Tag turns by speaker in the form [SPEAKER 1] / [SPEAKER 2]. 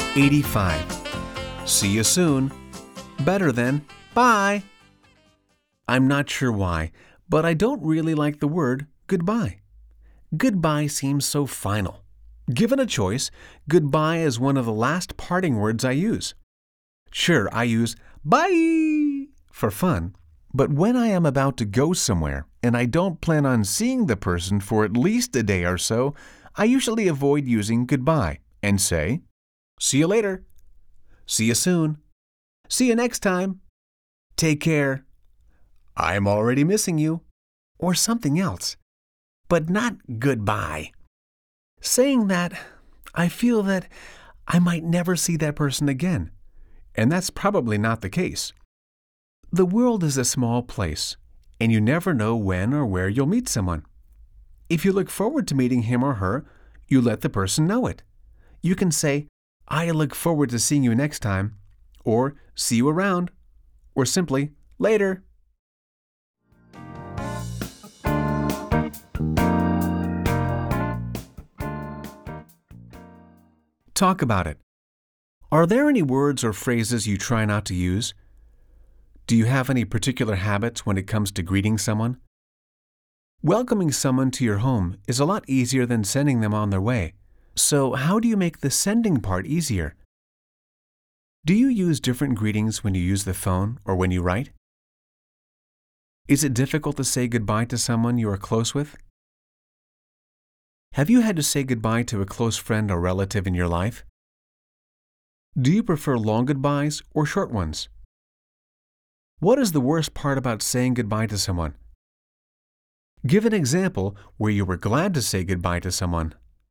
[SPEAKER 1] 85. See you soon. Better than bye. I'm not sure why, but I don't really like the word goodbye. Goodbye seems so final. Given a choice, goodbye is one of the last parting words I use. Sure, I use bye for fun, but when I am about to go somewhere and I don't plan on seeing the person for at least a day or so, I usually avoid using goodbye and say, see you later. See you soon. See you next time. Take care. I'm already missing you. Or something else. But not goodbye. Saying that, I feel that I might never see that person again. And that's probably not the case. The world is a small place, and you never know when or where you'll meet someone. If you look forward to meeting him or her, you let the person know it. You can say, I look forward to seeing you next time, or see you around, or simply, later. Talk about it. Are there any words or phrases you try not to use? Do you have any particular habits when it comes to greeting someone? Welcoming someone to your home is a lot easier than sending them on their way. So how do you make the sending part easier? Do you use different greetings when you use the phone or when you write? Is it difficult to say goodbye to someone you are close with? Have you had to say goodbye to a close friend or relative in your life? Do you prefer long goodbyes or short ones? What is the worst part about saying goodbye to someone? Give an example where you were glad to say goodbye to someone.